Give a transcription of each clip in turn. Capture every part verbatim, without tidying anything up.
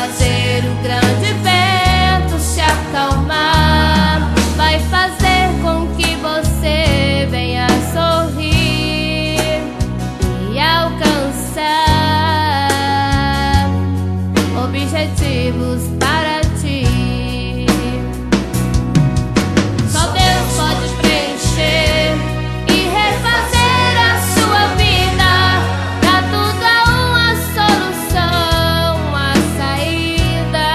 fazer o grande vento se acalmar, vai fazer com que você venha sorrir e alcançar objetivos para ti. Só Deus pode preencher e refazer a sua vida, dar tudo a uma solução, uma saída.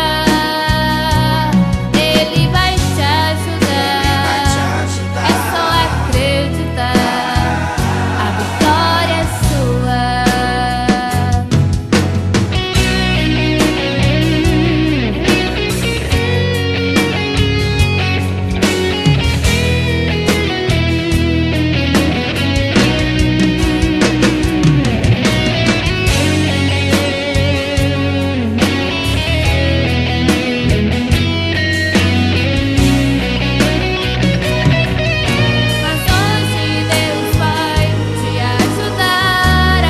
Ele vai te ajudar, é só acreditar, a vitória é sua. Mas hoje Deus vai te ajudar a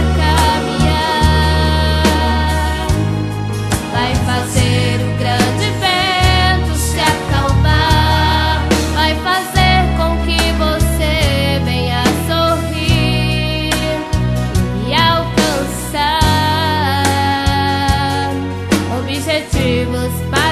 caminhar, vai fazer o grande vento se acalmar, vai fazer com que você venha sorrir e alcançar objetivos para